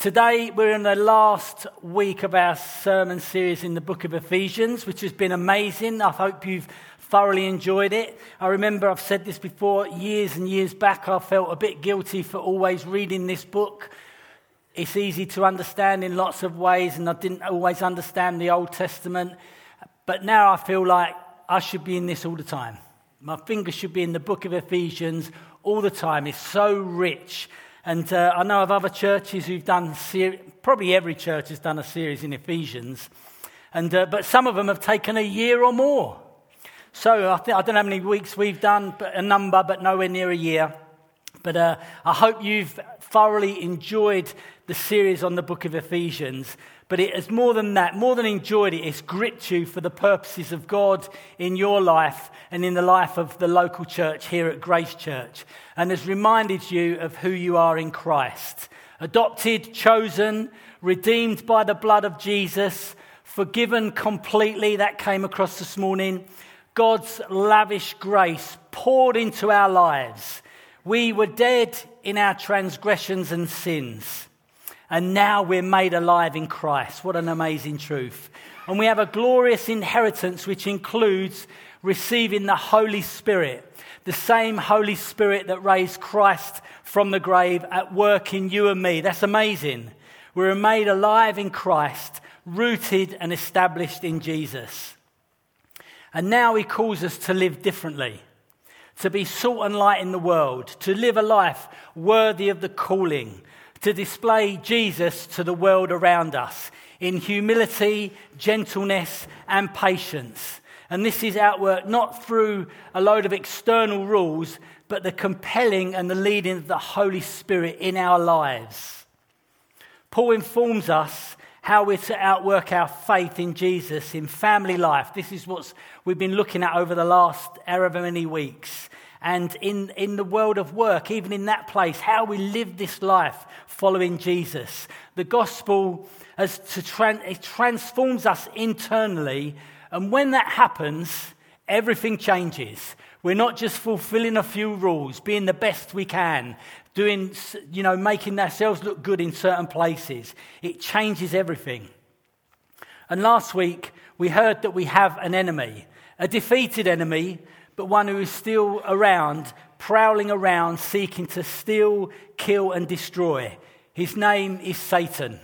Today we're in the last week of our sermon series in the book of Ephesians, which has been amazing. I hope you've thoroughly enjoyed it. I remember I've said this before, years and years back, I felt a bit guilty for always reading this book. It's easy to understand in lots of ways, and I didn't always understand the Old Testament. But now I feel like I should be in this all the time. My finger should be in the book of Ephesians all the time. It's so rich. And I know of other churches who've done, probably every church has done a series in Ephesians, but some of them have taken a year or more. So I don't know how many weeks we've done, but a number, but nowhere near a year. But I hope you've thoroughly enjoyed the series on the book of Ephesians. But it is more than that, more than enjoyed it, it's gripped you for the purposes of God in your life and in the life of the local church here at Grace Church, and has reminded you of who you are in Christ. Adopted, chosen, redeemed by the blood of Jesus, forgiven completely, that came across this morning. God's lavish grace poured into our lives. We were dead in our transgressions and sins. And now we're made alive in Christ. What an amazing truth. And we have a glorious inheritance which includes receiving the Holy Spirit, the same Holy Spirit that raised Christ from the grave at work in you and me. That's amazing. We're made alive in Christ, rooted and established in Jesus. And now he calls us to live differently, to be salt and light in the world, to live a life worthy of the calling, to display Jesus to the world around us in humility, gentleness, and patience. And this is outworked not through a load of external rules, but the compelling and the leading of the Holy Spirit in our lives. Paul informs us how we're to outwork our faith in Jesus in family life. This is what we've been looking at over the last however many weeks. And in the world of work, even in that place, how we live this life following Jesus. The gospel it transforms us internally, and when that happens, everything changes. We're not just fulfilling a few rules, being the best we can, making ourselves look good in certain places. It changes everything. And last week, we heard that we have an enemy, a defeated enemy, but one who is still around, prowling around, seeking to steal, kill, and destroy. His name is Satan.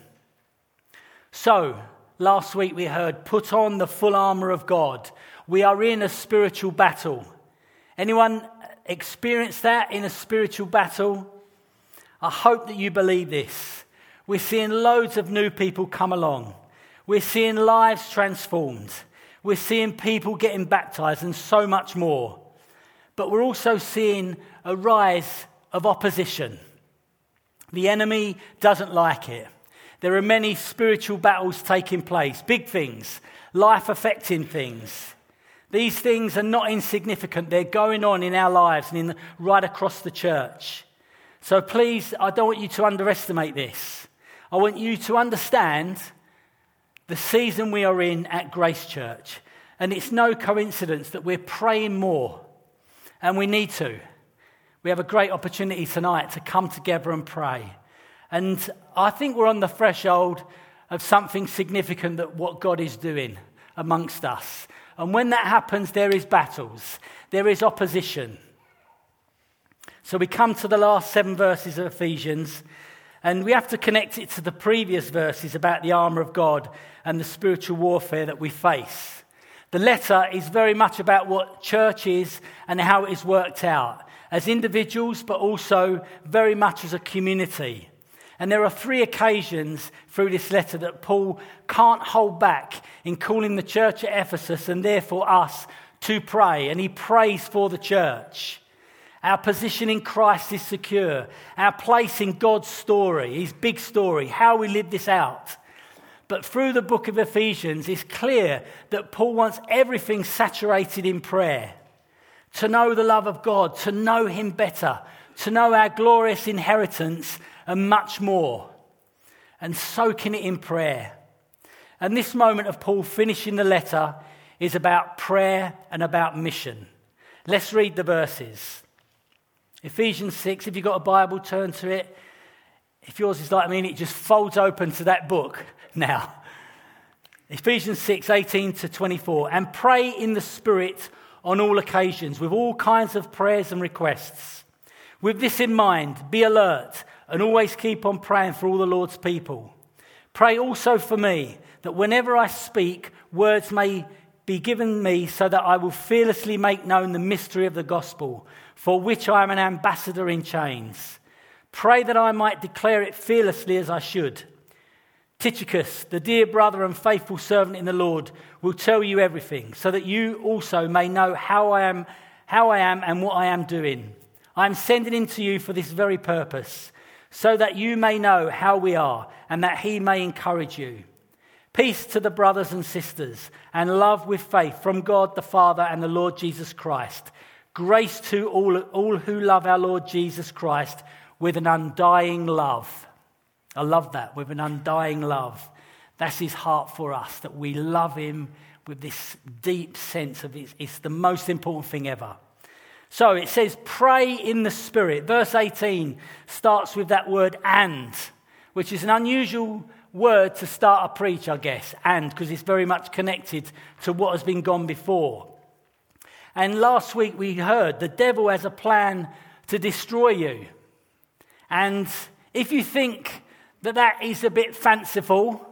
So, last week we heard, put on the full armor of God. We are in a spiritual battle. Anyone experienced that in a spiritual battle? I hope that you believe this. We're seeing loads of new people come along. We're seeing lives transformed. We're seeing people getting baptized and so much more. But we're also seeing a rise of opposition. The enemy doesn't like it. There are many spiritual battles taking place, big things, life-affecting things. These things are not insignificant. They're going on in our lives and right across the church. So please, I don't want you to underestimate this. I want you to understand the season we are in at Grace Church. And it's no coincidence that we're praying more. And we need to. We have a great opportunity tonight to come together and pray. And I think we're on the threshold of something significant that what God is doing amongst us. And when that happens, there is battles. There is opposition. So we come to the last 7 verses of Ephesians. And we have to connect it to the previous verses about the armor of God and the spiritual warfare that we face. The letter is very much about what church is and how it is worked out as individuals, but also very much as a community. And there are 3 occasions through this letter that Paul can't hold back in calling the church at Ephesus and therefore us to pray. And he prays for the church. Our position in Christ is secure. Our place in God's story, his big story, how we live this out. But through the book of Ephesians, it's clear that Paul wants everything saturated in prayer. To know the love of God, to know him better, to know our glorious inheritance and much more. And soaking it in prayer. And this moment of Paul finishing the letter is about prayer and about mission. Let's read the verses. Ephesians 6, if you've got a Bible, turn to it. If yours is like me, it just folds open to that book now. Ephesians 6:18 to 24. And pray in the Spirit on all occasions, with all kinds of prayers and requests. With this in mind, be alert and always keep on praying for all the Lord's people. Pray also for me, that whenever I speak, words may be given me so that I will fearlessly make known the mystery of the gospel, for which I am an ambassador in chains. Pray that I might declare it fearlessly as I should. Tychicus, the dear brother and faithful servant in the Lord, will tell you everything, so that you also may know how I am and what I am doing. I am sending him to you for this very purpose, so that you may know how we are, and that he may encourage you. Peace to the brothers and sisters, and love with faith from God the Father and the Lord Jesus Christ. Grace to all who love our Lord Jesus Christ with an undying love. I love that, with an undying love. That's his heart for us, that we love him with this deep sense of it's the most important thing ever. So it says, pray in the Spirit. Verse 18 starts with that word and, which is an unusual word to start a preach, I guess, and, because it's very much connected to what has been gone before. And last week we heard the devil has a plan to destroy you. And if you think that is a bit fanciful,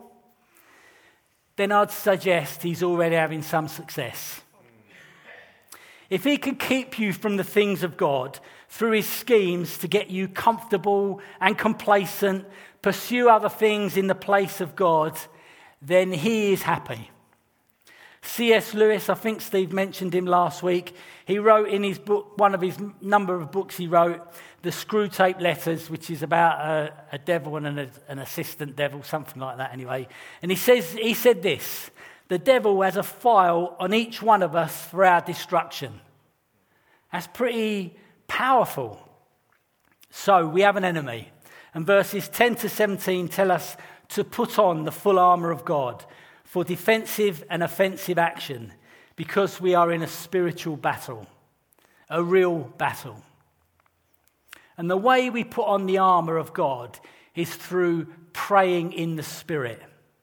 then I'd suggest he's already having some success. If he can keep you from the things of God through his schemes to get you comfortable and complacent, pursue other things in the place of God, then he is happy. C.S. Lewis, I think Steve mentioned him last week, he wrote in his book, one of his number of books he wrote, The Screwtape Letters, which is about a devil and an assistant devil, something like that anyway. And he said this, the devil has a file on each one of us for our destruction. That's pretty powerful. So we have an enemy. And verses 10 to 17 tell us to put on the full armour of God for defensive and offensive action, because we are in a spiritual battle, a real battle. And the way we put on the armour of God is through praying in the Spirit.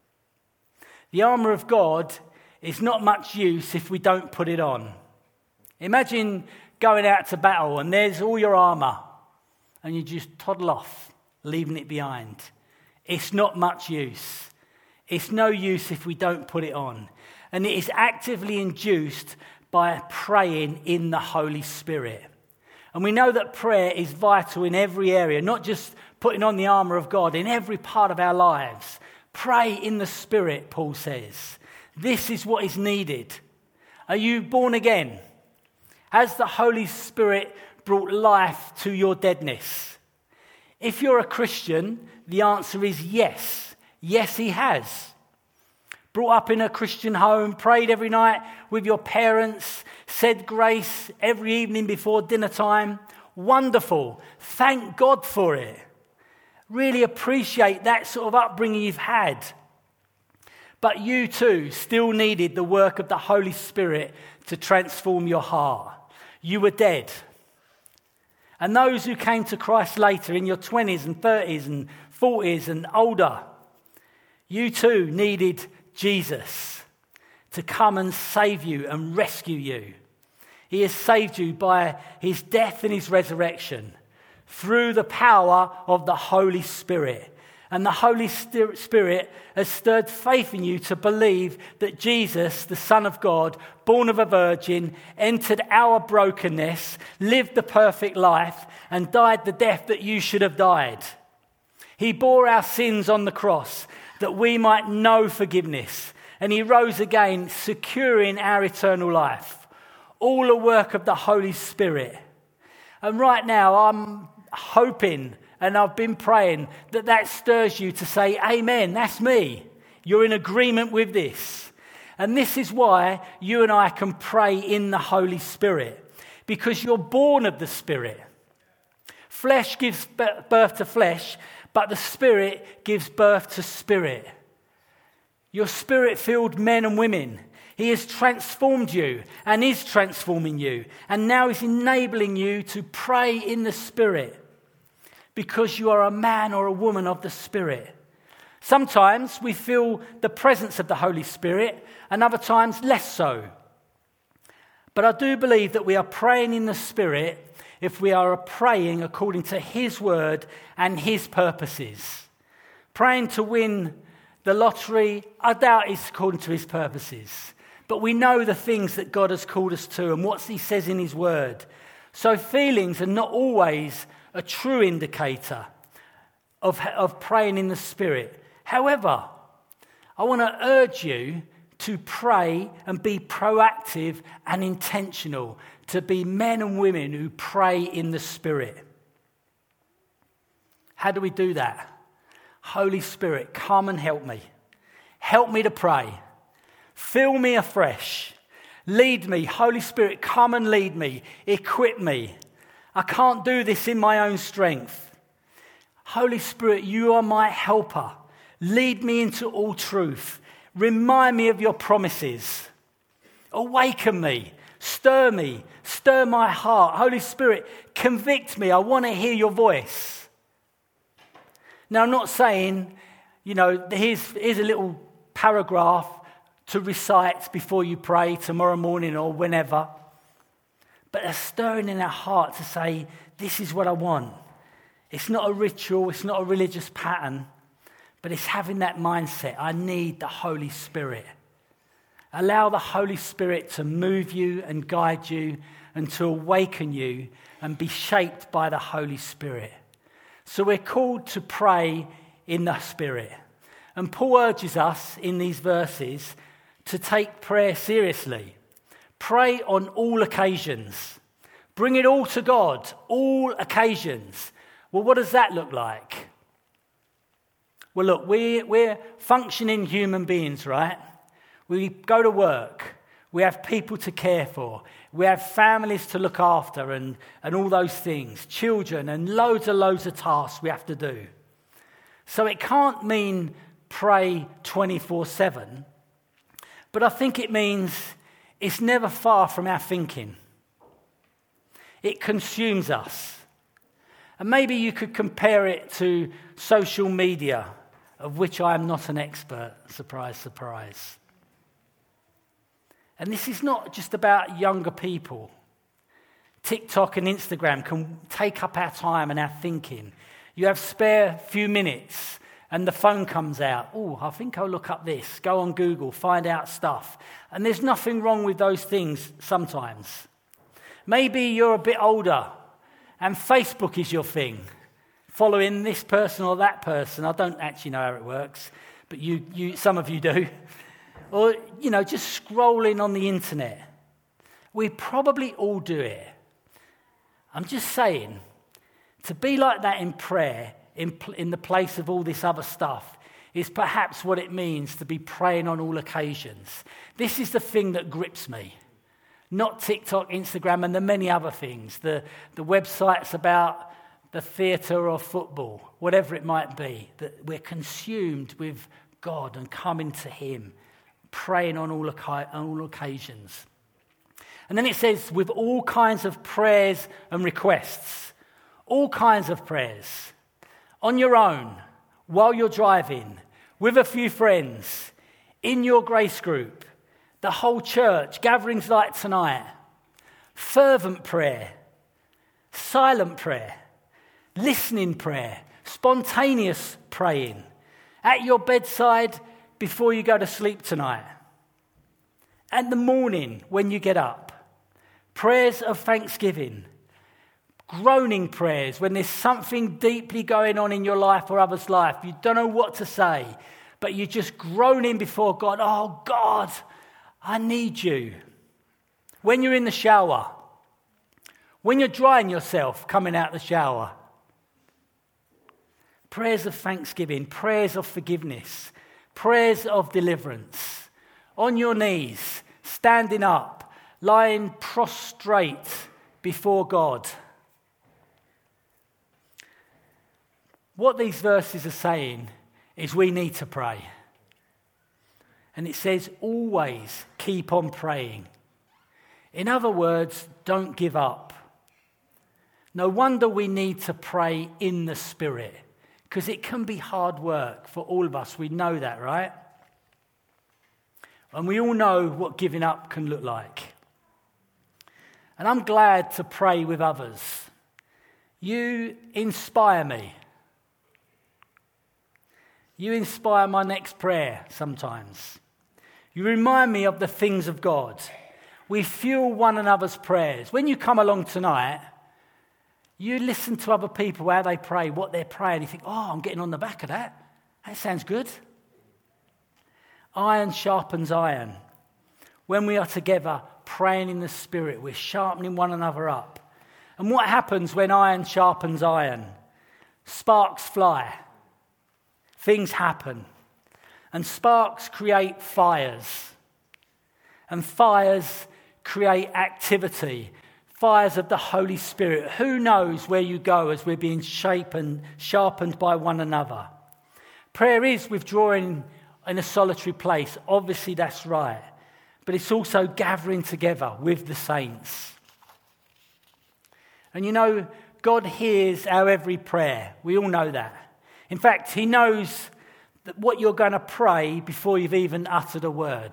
The armour of God is not much use if we don't put it on. Imagine going out to battle and there's all your armour and you just toddle off, leaving it behind. It's not much use. It's no use if we don't put it on. And it is actively induced by praying in the Holy Spirit. And we know that prayer is vital in every area, not just putting on the armour of God, in every part of our lives. Pray in the Spirit, Paul says. This is what is needed. Are you born again? Has the Holy Spirit brought life to your deadness? If you're a Christian, the answer is yes. Yes, he has. Brought up in a Christian home, prayed every night with your parents, said grace every evening before dinner time. Wonderful. Thank God for it. Really appreciate that sort of upbringing you've had. But you too still needed the work of the Holy Spirit to transform your heart. You were dead. And those who came to Christ later in your 20s and 30s and 40s and older, you too needed Jesus to come and save you and rescue you. He has saved you by his death and his resurrection through the power of the Holy Spirit. And the Holy Spirit has stirred faith in you to believe that Jesus, the Son of God, born of a virgin, entered our brokenness, lived the perfect life, and died the death that you should have died. He bore our sins on the cross that we might know forgiveness. And he rose again, securing our eternal life. All a work of the Holy Spirit. And right now, I'm hoping, and I've been praying, that stirs you to say, amen, that's me. You're in agreement with this. And this is why you and I can pray in the Holy Spirit. Because you're born of the Spirit. Flesh gives birth to flesh, but the Spirit gives birth to spirit. You're Spirit-filled men and women. He has transformed you and is transforming you. And now he's enabling you to pray in the Spirit. because you are a man or a woman of the Spirit. Sometimes we feel the presence of the Holy Spirit, and other times less so. But I do believe that we are praying in the Spirit if we are praying according to His word and His purposes. Praying to win the lottery, I doubt it's according to His purposes. But we know the things that God has called us to and what He says in His word. So feelings are not always a true indicator of praying in the Spirit. However, I want to urge you to pray and be proactive and intentional, to be men and women who pray in the Spirit. How do we do that? Holy Spirit, come and help me. Help me to pray. Fill me afresh. Lead me. Holy Spirit, come and lead me. Equip me. I can't do this in my own strength. Holy Spirit, you are my helper. Lead me into all truth. Remind me of your promises. Awaken me. Stir my heart. Holy Spirit, convict me. I want to hear your voice. Now, I'm not saying, here's a little paragraph to recite before you pray tomorrow morning or whenever. But a stirring in our heart to say, this is what I want. It's not a ritual, it's not a religious pattern, but it's having that mindset. I need the Holy Spirit. Allow the Holy Spirit to move you and guide you and to awaken you and be shaped by the Holy Spirit. So we're called to pray in the Spirit. And Paul urges us in these verses to take prayer seriously. Pray on all occasions. Bring it all to God, all occasions. Well, what does that look like? Well, look, we're functioning human beings, right? We go to work. We have people to care for. We have families to look after and all those things. Children and loads of tasks we have to do. So it can't mean pray 24/7. But I think it means it's never far from our thinking. It consumes us. And maybe you could compare it to social media, of which I am not an expert. Surprise, surprise. And this is not just about younger people. TikTok and Instagram can take up our time and our thinking. You have spare few minutes and the phone comes out. Oh, I think I'll look up this. Go on Google, find out stuff. And there's nothing wrong with those things sometimes. Maybe you're a bit older and Facebook is your thing. Following this person or that person. I don't actually know how it works, but some of you do. Or, just scrolling on the internet. We probably all do it. I'm just saying, to be like that in prayer, in the place of all this other stuff, is perhaps what it means to be praying on all occasions. This is the thing that grips me. Not TikTok, Instagram, and the many other things. The websites about the theatre or football, whatever it might be, that we're consumed with God and coming to Him, praying on all occasions. And then it says, with all kinds of prayers and requests. All kinds of prayers. On your own, while you're driving, with a few friends, in your grace group, the whole church, gatherings like tonight. Fervent prayer, silent prayer, listening prayer, spontaneous praying, at your bedside before you go to sleep tonight, at the morning when you get up, prayers of thanksgiving, groaning prayers when there's something deeply going on in your life or others' life. You don't know what to say, but you're just groaning before God. Oh, God, I need you. When you're in the shower, when you're drying yourself coming out the shower, prayers of thanksgiving, prayers of forgiveness, prayers of deliverance, on your knees, standing up, lying prostrate before God. What these verses are saying is we need to pray. And it says, always keep on praying. In other words, don't give up. No wonder we need to pray in the Spirit, because it can be hard work for all of us. We know that, right? And we all know what giving up can look like. And I'm glad to pray with others. You inspire me. You inspire my next prayer sometimes. You remind me of the things of God. We fuel one another's prayers. When you come along tonight, you listen to other people, how they pray, what they're praying. You think, oh, I'm getting on the back of that. That sounds good. Iron sharpens iron. When we are together praying in the Spirit, we're sharpening one another up. And what happens when iron sharpens iron? Sparks fly. Things happen. And sparks create fires. And fires create activity. Fires of the Holy Spirit. Who knows where you go as we're being sharpened by one another? Prayer is withdrawing in a solitary place. Obviously, that's right. But it's also gathering together with the saints. And you know, God hears our every prayer. We all know that. In fact, he knows that what you're going to pray before you've even uttered a word.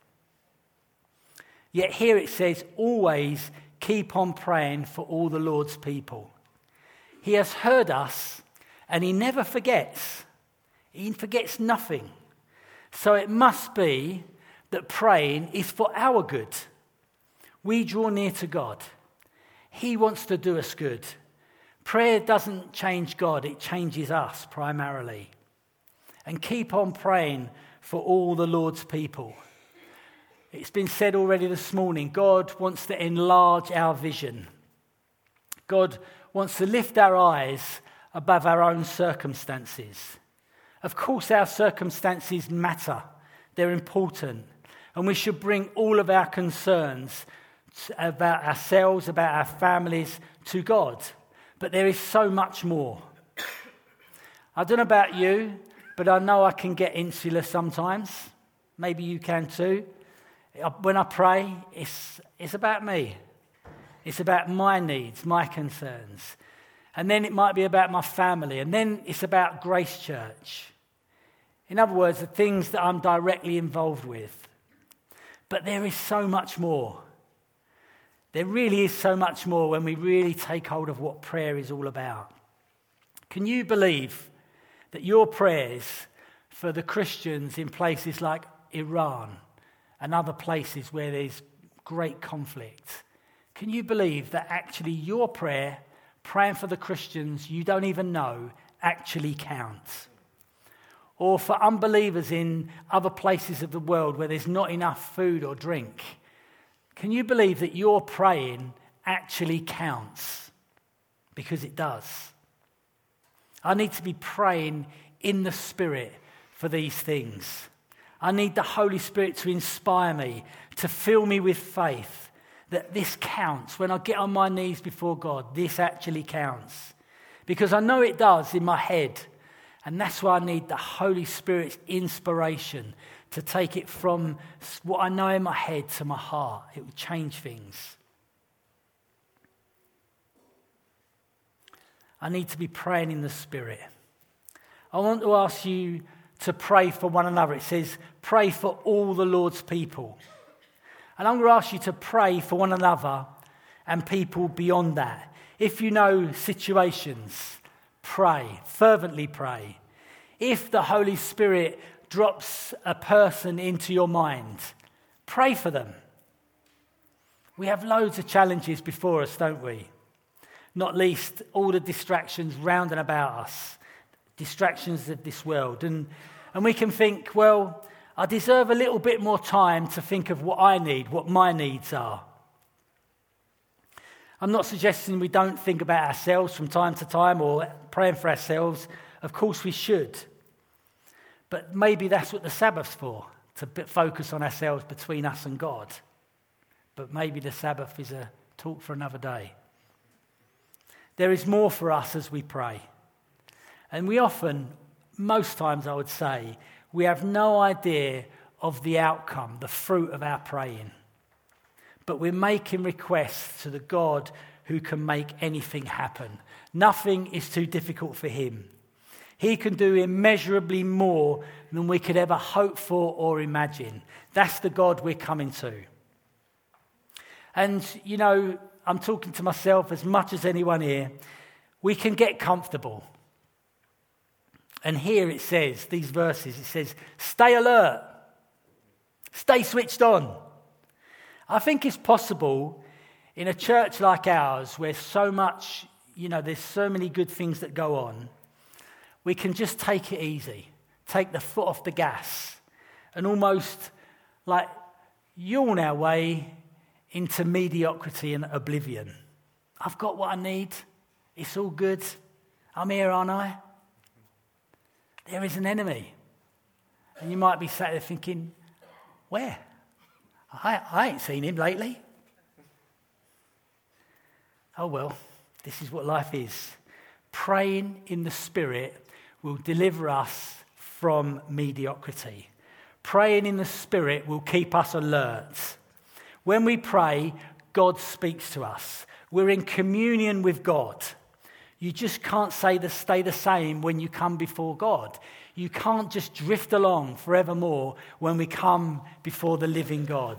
Yet here it says, always keep on praying for all the Lord's people. He has heard us, and he never forgets. He forgets nothing. So it must be that praying is for our good. We draw near to God. He wants to do us good. Prayer doesn't change God, it changes us primarily. And keep on praying for all the Lord's people. It's been said already this morning, God wants to enlarge our vision. God wants to lift our eyes above our own circumstances. Of course, our circumstances matter. They're important. And we should bring all of our concerns about ourselves, about our families, to God. But there is so much more. I don't know about you, but I know I can get insular sometimes. Maybe you can too. When I pray, it's about me. It's about my needs, my concerns. And then it might be about my family. And then it's about Grace Church. In other words, the things that I'm directly involved with. But there is so much more. There really is so much more when we really take hold of what prayer is all about. Can you believe that your prayers for the Christians in places like Iran and other places where there's great conflict, can you believe that actually your prayer, praying for the Christians you don't even know, actually counts? Or for unbelievers in other places of the world where there's not enough food or drink, can you believe that your praying actually counts? Because it does. I need to be praying in the Spirit for these things. I need the Holy Spirit to inspire me, to fill me with faith, that this counts. When I get on my knees before God, this actually counts. Because I know it does in my head. And that's why I need the Holy Spirit's inspiration to take it from what I know in my head to my heart. It will change things. I need to be praying in the Spirit. I want to ask you to pray for one another. It says, pray for all the Lord's people. And I'm going to ask you to pray for one another and people beyond that. If you know situations, pray, fervently pray. If the Holy Spirit drops a person into your mind, pray for them. We have loads of challenges before us, don't we? Not least all the distractions round and about us, distractions of this world. And we can think, well, I deserve a little bit more time to think of what I need, what my needs are. I'm not suggesting we don't think about ourselves from time to time or praying for ourselves. Of course we should. But maybe that's what the Sabbath's for, to focus on ourselves between us and God. But maybe the Sabbath is a talk for another day. There is more for us as we pray. And we often, most times I would say, we have no idea of the outcome, the fruit of our praying. But we're making requests to the God who can make anything happen. Nothing is too difficult for him. He can do immeasurably more than we could ever hope for or imagine. That's the God we're coming to. And, you know, I'm talking to myself as much as anyone here. We can get comfortable. And here it says, these verses, it says, stay alert. Stay switched on. I think it's possible in a church like ours where so much, you know, there's so many good things that go on, we can just take it easy, take the foot off the gas and almost like yawn our way into mediocrity and oblivion. I've got what I need. It's all good. I'm here, aren't I? There is an enemy. And you might be sat there thinking, where? I ain't seen him lately. Oh well, this is what life is. Praying in the Spirit will deliver us from mediocrity. Praying in the Spirit will keep us alert. When we pray, God speaks to us. We're in communion with God. You just can't stay the same when you come before God. You can't just drift along forevermore when we come before the living God.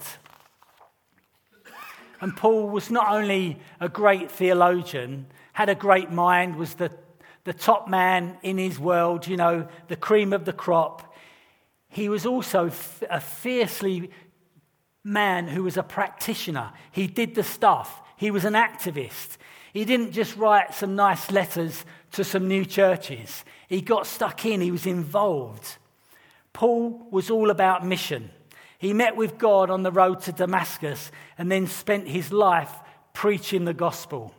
And Paul was not only a great theologian, had a great mind, was the top man in his world, you know, the cream of the crop. He was also a fiercely man who was a practitioner. He did the stuff. He was an activist. He didn't just write some nice letters to some new churches. He got stuck in. He was involved. Paul was all about mission. He met with God on the road to Damascus and then spent his life preaching the gospel.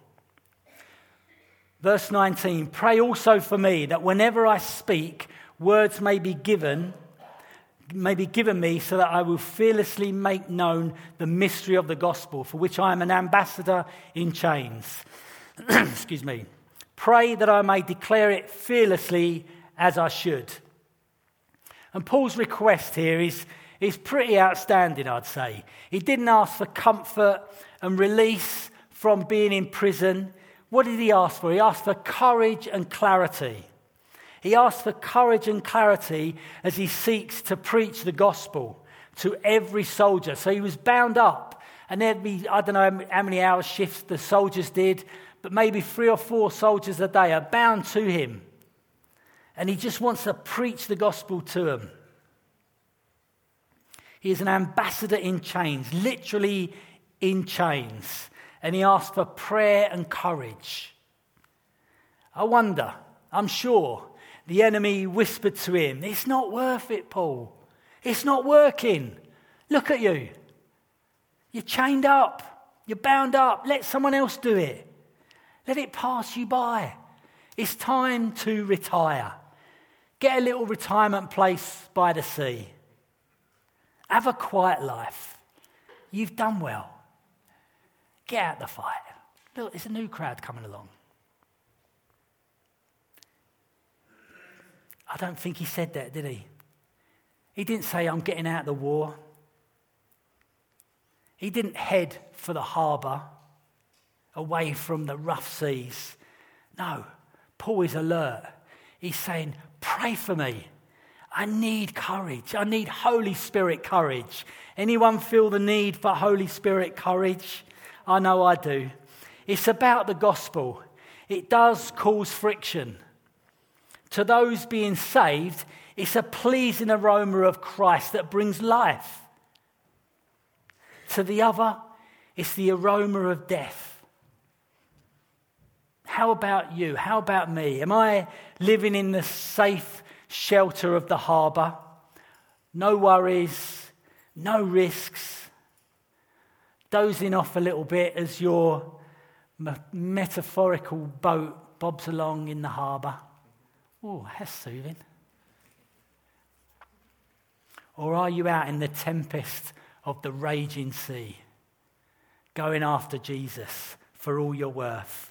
Verse 19, pray also for me that whenever I speak, words may be given me so that I will fearlessly make known the mystery of the gospel, for which I am an ambassador in chains. Excuse me. Pray that I may declare it fearlessly as I should. And Paul's request here is pretty outstanding, I'd say. He didn't ask for comfort and release from being in prison. What did he ask for? He asked for courage and clarity. He asked for courage and clarity as he seeks to preach the gospel to every soldier. So he was bound up, and there'd be, I don't know how many hour shifts the soldiers did, but maybe 3 or 4 soldiers a day are bound to him. And he just wants to preach the gospel to them. He is an ambassador in chains, literally in chains. And he asked for prayer and courage. I wonder, I'm sure, the enemy whispered to him, it's not worth it, Paul. It's not working. Look at you. You're chained up. You're bound up. Let someone else do it. Let it pass you by. It's time to retire. Get a little retirement place by the sea. Have a quiet life. You've done well. Get out the fight. Look, there's a new crowd coming along. I don't think he said that, did he? He didn't say, I'm getting out of the war. He didn't head for the harbour, away from the rough seas. No, Paul is alert. He's saying, pray for me. I need courage. I need Holy Spirit courage. Anyone feel the need for Holy Spirit courage? I know I do. It's about the gospel. It does cause friction. To those being saved, it's a pleasing aroma of Christ that brings life. To the other, it's the aroma of death. How about you? How about me? Am I living in the safe shelter of the harbour? No worries, no risks. Dozing off a little bit as your metaphorical boat bobs along in the harbour. Oh, that's soothing. Or are you out in the tempest of the raging sea, going after Jesus for all you're worth?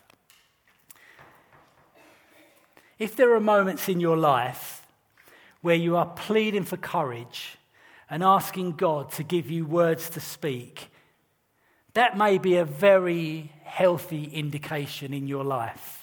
If there are moments in your life where you are pleading for courage and asking God to give you words to speak, that may be a very healthy indication in your life.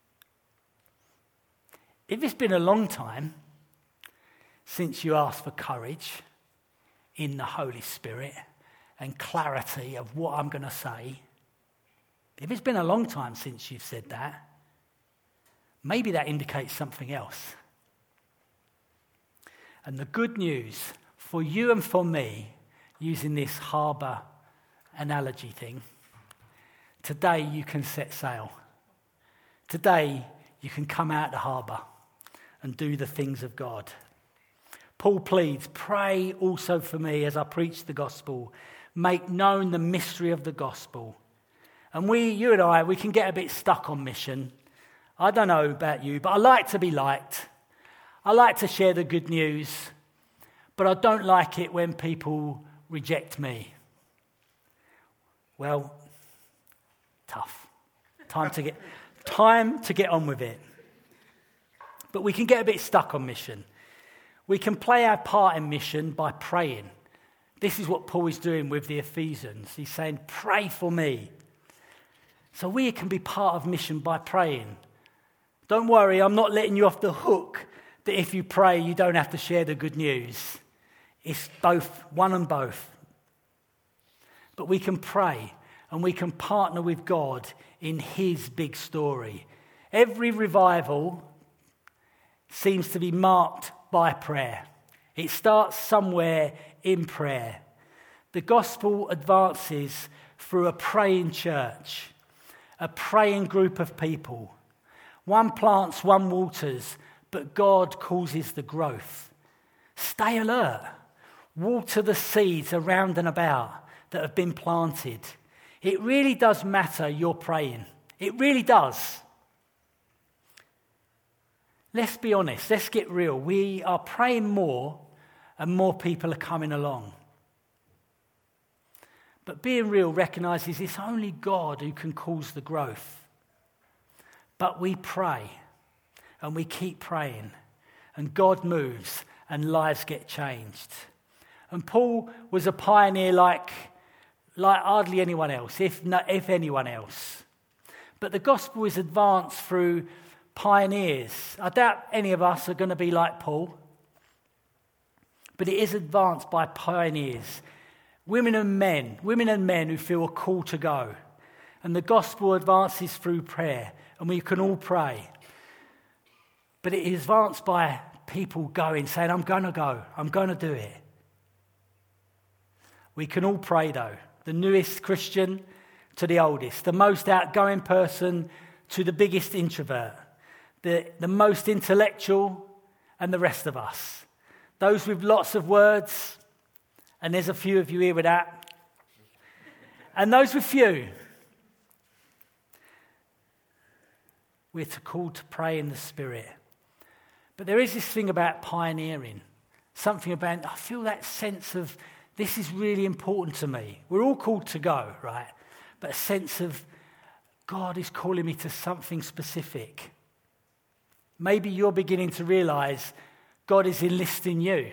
If it's been a long time since you asked for courage in the Holy Spirit and clarity of what I'm going to say, if it's been a long time since you've said that, maybe that indicates something else. And the good news for you and for me, using this harbour analogy thing, today you can set sail. Today you can come out the harbour and do the things of God. Paul pleads, pray also for me as I preach the gospel. Make known the mystery of the gospel. And you and I, we can get a bit stuck on mission. I don't know about you, but I like to be liked. I like to share the good news, but I don't like it when people reject me. Well, tough. Time to get on with it. But we can get a bit stuck on mission. We can play our part in mission by praying. This is what Paul is doing with the Ephesians. He's saying, pray for me. So we can be part of mission by praying. Don't worry, I'm not letting you off the hook that if you pray, you don't have to share the good news. It's both, one and both. But we can pray and we can partner with God in his big story. Every revival seems to be marked by prayer. It starts somewhere in prayer. The gospel advances through a praying church, a praying group of people. One plants, one waters, but God causes the growth. Stay alert. Water the seeds around and about that have been planted. It really does matter you're praying. It really does. Let's be honest. Let's get real. We are praying more and more people are coming along. But being real recognises it's only God who can cause the growth. But we pray and we keep praying and God moves and lives get changed. And Paul was a pioneer like hardly anyone else, if anyone else. But the gospel is advanced through pioneers. I doubt any of us are going to be like Paul, but it is advanced by pioneers, women and men who feel a call to go. And the gospel advances through prayer, and we can all pray. But it is advanced by people going, saying, I'm going to go, I'm going to do it. We can all pray though, the newest Christian to the oldest, the most outgoing person to the biggest introvert, the most intellectual and the rest of us. Those with lots of words, and there's a few of you here with that, and those with few. We're called to pray in the Spirit. But there is this thing about pioneering, something about, I feel that sense of, this is really important to me. We're all called to go, right? But a sense of, God is calling me to something specific. Maybe you're beginning to realize God is enlisting you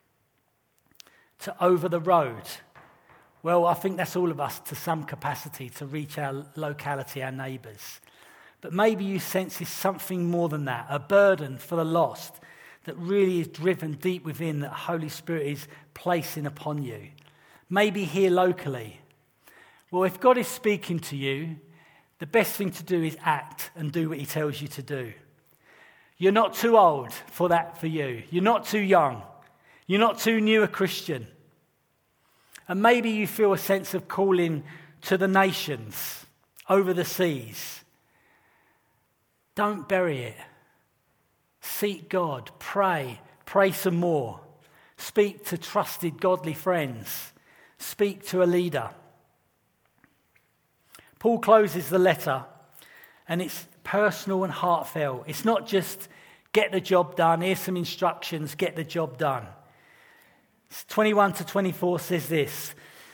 to over the road. Well, I think that's all of us to some capacity to reach our locality, our neighbours. But maybe you sense it's something more than that, a burden for the lost that really is driven deep within that Holy Spirit is placing upon you. Maybe here locally. Well, if God is speaking to you, the best thing to do is act and do what he tells you to do. You're not too old for that for you. You're not too young. You're not too new a Christian. And maybe you feel a sense of calling to the nations, over the seas. Don't bury it. Seek God. Pray. Pray some more. Speak to trusted, godly friends. Speak to a leader. Paul closes the letter, and it's personal and heartfelt. It's not just get the job done. Here's some instructions. Get the job done. 21 to 24 says this.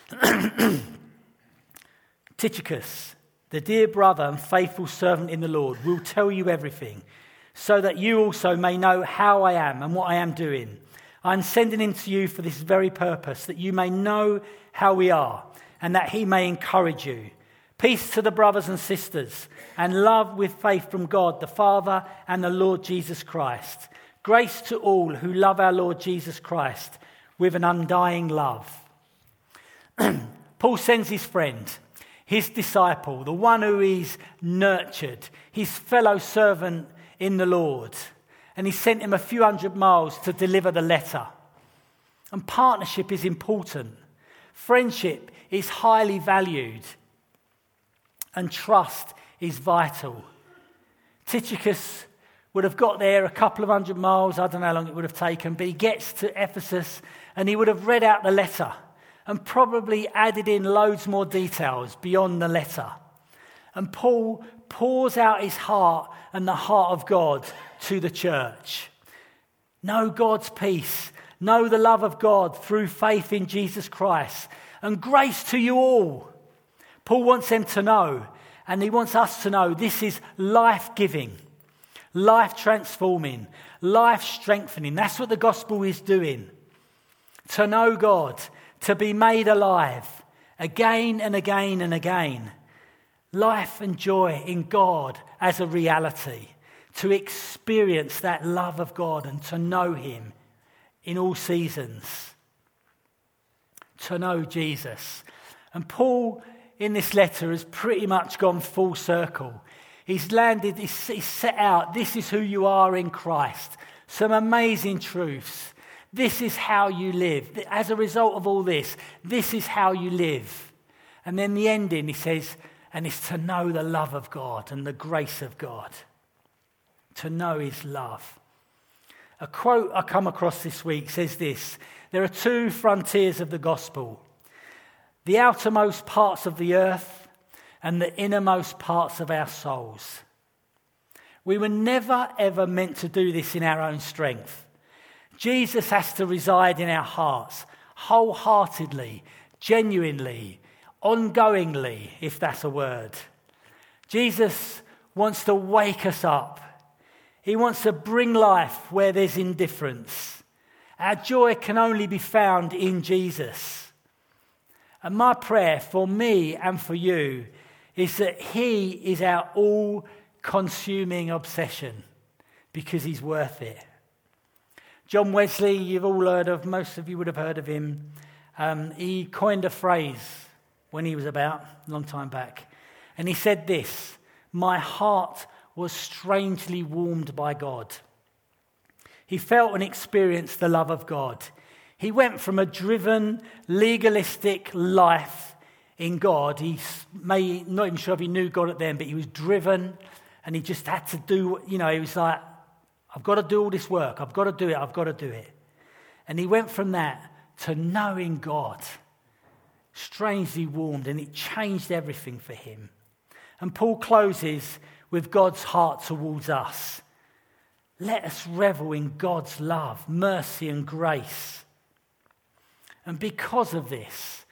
Tychicus, the dear brother and faithful servant in the Lord, will tell you everything, so that you also may know how I am and what I am doing. I am sending him to you for this very purpose, that you may know how we are and that he may encourage you. Peace to the brothers and sisters, and love with faith from God the Father and the Lord Jesus Christ. Grace to all who love our Lord Jesus Christ with an undying love. Paul sends his friend, his disciple, the one who he's nurtured, his fellow servant in the Lord. And he sent him a few hundred miles to deliver the letter. And partnership is important. Friendship is highly valued. And trust is vital. Tychicus would have got there a couple of hundred miles, I don't know how long it would have taken, but he gets to Ephesus and he would have read out the letter and probably added in loads more details beyond the letter. And Paul pours out his heart and the heart of God to the church. Know God's peace. Know the love of God through faith in Jesus Christ. And grace to you all. Paul wants them to know, and he wants us to know, this is life-giving, life-transforming, life-strengthening. That's what the gospel is doing. To know God, to be made alive, again and again and again. Life and joy in God as a reality. To experience that love of God and to know him in all seasons. To know Jesus. And Paul, in this letter, has pretty much gone full circle. He's landed, he's set out, this is who you are in Christ. Some amazing truths. This is how you live. As a result of all this, this is how you live. And then the ending, he says, and it's to know the love of God and the grace of God. To know his love. A quote I come across this week says this: there are two frontiers of the gospel. The outermost parts of the earth and the innermost parts of our souls. We were never ever meant to do this in our own strength. Jesus has to reside in our hearts, wholeheartedly, genuinely, ongoingly, if that's a word. Jesus wants to wake us up. He wants to bring life where there's indifference. Our joy can only be found in Jesus. And my prayer for me and for you is that he is our all-consuming obsession because he's worth it. John Wesley, you've all heard of, most of you would have heard of him. He coined a phrase when he was about, a long time back. And he said this: my heart was strangely warmed by God. He felt and experienced the love of God. He went from a driven, legalistic life in God. Not even sure if he knew God at then, but he was driven and he just had to do, he was like, I've got to do all this work. I've got to do it. I've got to do it. And he went from that to knowing God, strangely warmed, and it changed everything for him. And Paul closes with God's heart towards us. Let us revel in God's love, mercy and grace. And because of this,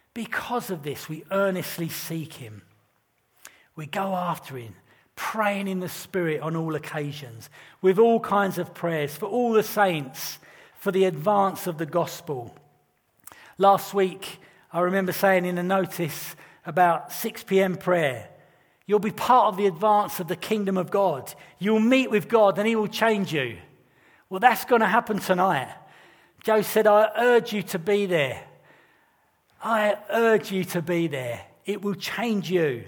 we earnestly seek him. We go after him, praying in the Spirit on all occasions, with all kinds of prayers for all the saints, for the advance of the gospel. Last week, I remember saying in a notice about 6 p.m. prayer, you'll be part of the advance of the kingdom of God. You'll meet with God and he will change you. Well, that's going to happen tonight. Joe said, I urge you to be there. I urge you to be there. It will change you.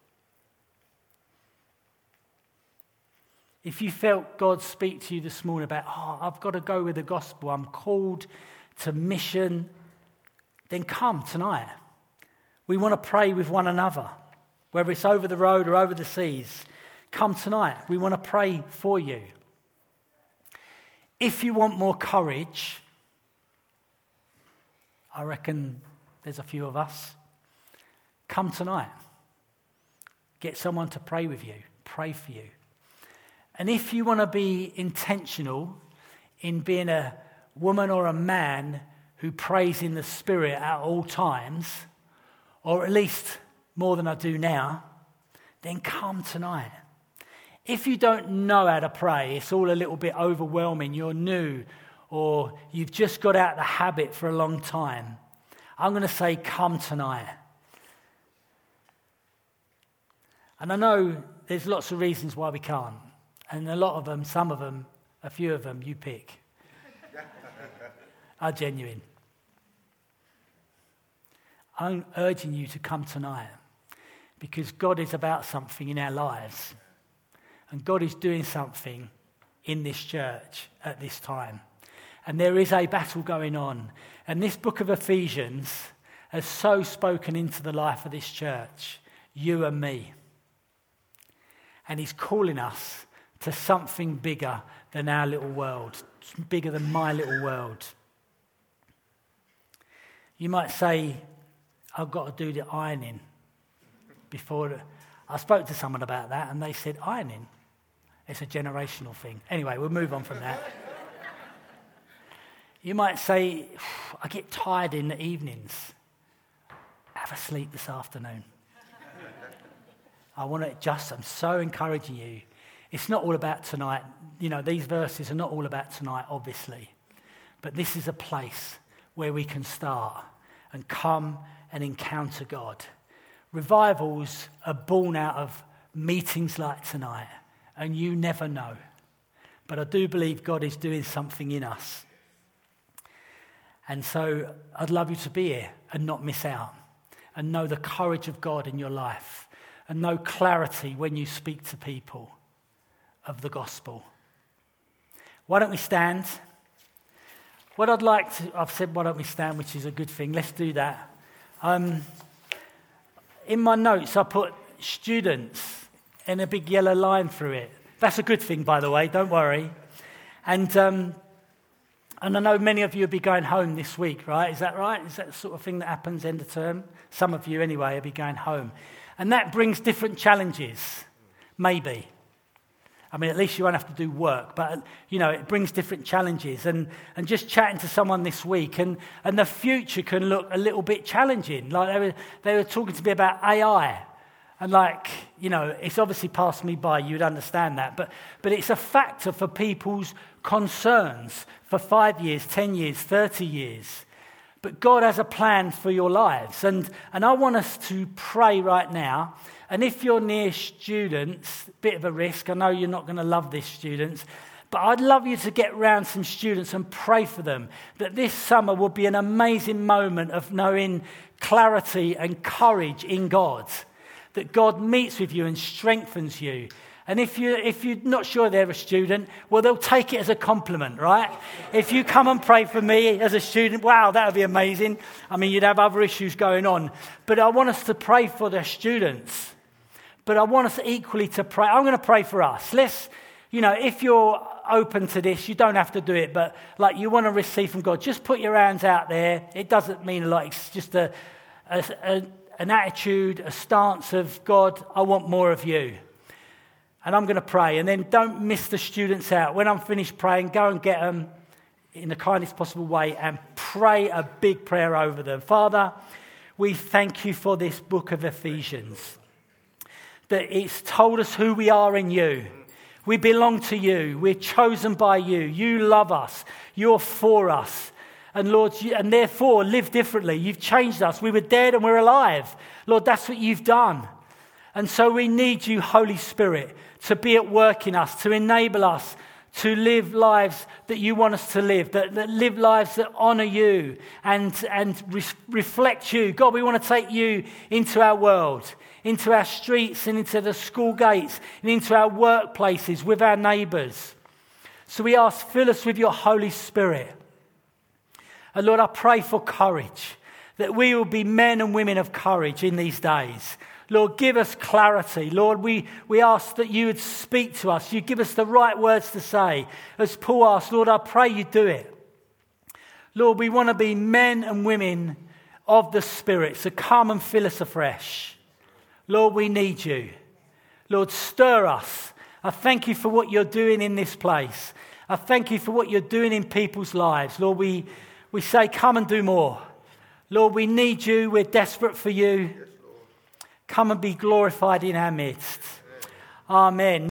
If you felt God speak to you this morning about, I've got to go with the gospel, I'm called to mission, then come tonight. We want to pray with one another. Whether it's over the road or over the seas, come tonight. We want to pray for you. If you want more courage, I reckon there's a few of us. Come tonight. Get someone to pray with you, pray for you. And if you want to be intentional in being a woman or a man who prays in the Spirit at all times, or at least more than I do now, then come tonight. If you don't know how to pray, it's all a little bit overwhelming, you're new, or you've just got out of the habit for a long time, I'm going to say come tonight. And I know there's lots of reasons why we can't. And a lot of them, some of them, a few of them, you pick, are genuine. I'm urging you to come tonight because God is about something in our lives. And God is doing something in this church at this time. And there is a battle going on. And this book of Ephesians has so spoken into the life of this church, you and me. And he's calling us to something bigger than our little world, bigger than my little world. You might say, I've got to do the ironing. I spoke to someone about that and they said, ironing? It's a generational thing. Anyway, we'll move on from that. You might say, I get tired in the evenings. Have a sleep this afternoon. I'm so encouraging you. It's not all about tonight. You know, these verses are not all about tonight, obviously. But this is a place where we can start and come and encounter God. Revivals are born out of meetings like tonight, and you never know. But I do believe God is doing something in us. And so I'd love you to be here and not miss out, and know the courage of God in your life, and know clarity when you speak to people of the gospel. Why don't we stand? I've said why don't we stand, which is a good thing. Let's do that. In my notes, I put students in a big yellow line through it. That's a good thing, by the way, don't worry. And I know many of you will be going home this week, right? Is that right? Is that the sort of thing that happens end of term? Some of you, anyway, will be going home. And that brings different challenges, maybe. I mean, at least you won't have to do work, but, you know, it brings different challenges. And just chatting to someone this week, and the future can look a little bit challenging. Like they were talking to me about AI. And like, you know, it's obviously passed me by, you'd understand that. But it's a factor for people's concerns for 5 years, 10 years, 30 years. But God has a plan for your lives. And I want us to pray right now. And if you're near students, bit of a risk. I know you're not going to love this, students. But I'd love you to get round some students and pray for them. That this summer will be an amazing moment of knowing clarity and courage in God. That God meets with you and strengthens you. And if you're not sure they're a student, well, they'll take it as a compliment, right? If you come and pray for me as a student, wow, that would be amazing. I mean, you'd have other issues going on. But I want us to pray for the students. But I want us equally to pray. I'm going to pray for us. If you're open to this, you don't have to do it, but like you want to receive from God, just put your hands out there. It doesn't mean a lot. It's just an attitude, a stance of, God, I want more of you. And I'm going to pray. And then don't miss the students out. When I'm finished praying, go and get them in the kindest possible way and pray a big prayer over them. Father, we thank you for this book of Ephesians. That it's told us who we are in you. We belong to you. We're chosen by you. You love us. You're for us. And Lord, and therefore live differently. You've changed us. We were dead and we're alive. Lord, that's what you've done. And so we need you, Holy Spirit, to be at work in us, to enable us to live lives that you want us to live, that live lives that honour you and reflect you. God, we want to take you into our world, into our streets and into the school gates and into our workplaces with our neighbours. So we ask, fill us with your Holy Spirit. And Lord, I pray for courage, that we will be men and women of courage in these days. Lord, give us clarity. Lord, we ask that you would speak to us. You give us the right words to say. As Paul asked, Lord, I pray you do it. Lord, we want to be men and women of the Spirit. So come and fill us afresh. Lord, we need you. Lord, stir us. I thank you for what you're doing in this place. I thank you for what you're doing in people's lives. Lord, we say, come and do more. Lord, we need you. We're desperate for you. Come and be glorified in our midst. Amen.